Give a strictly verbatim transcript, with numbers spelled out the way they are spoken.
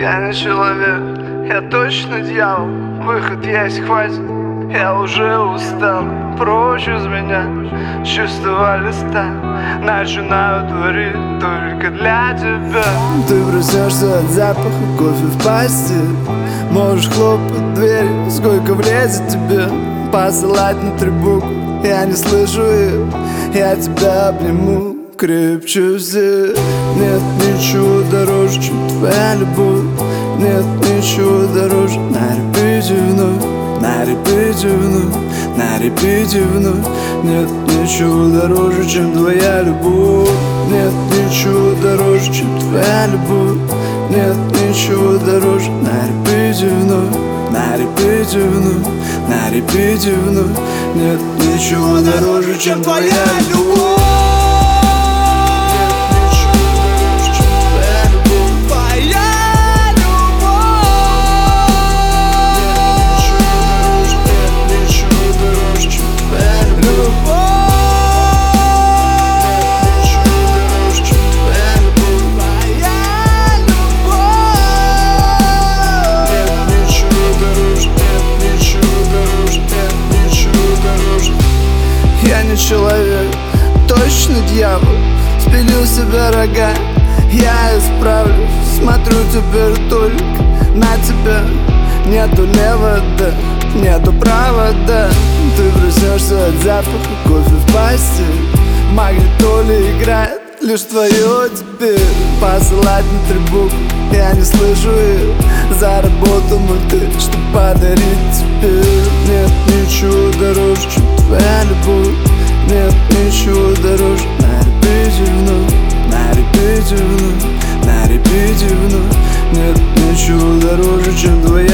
Я не человек, я точно дьявол. Выход есть, хватит, я уже устал. Прочь из меня с чистого листа начинаю творить только для тебя. Ты проснешься от запаха кофе в пасти. Можешь хлопать дверь, сколько влезет тебе. Посылать на требуку, я не слышу их. Я тебя обниму крепче всех. Нет ничего дороже, чем твоя любовь. Нет ничего дороже. На репите вновь, на репите вновь, на репите вновь. Нет ничего дороже, чем твоя любовь. Нет ничего дороже, чем твоя любовь. Нет ничего дороже. На репите вновь, на репите вновь, на репите вновь. Нет ничего дороже, чем твоя любовь. Я не человек, точно дьявол. Спилил себе рога, я исправлю. Смотрю теперь только на тебя. Нету левого, нету правого. Ты проснешься от запаха кофе в пасти. Магнитоли играет лишь твое теперь. Посылать на требуку, я не слышу их. Заработал мульты, чтоб подарить тебе. Нет ничего дороже, чем твоя любовь. Нет ничего дороже. На репите вновь, на репите вновь, на репите вновь. Нет ничего дороже, чем твоя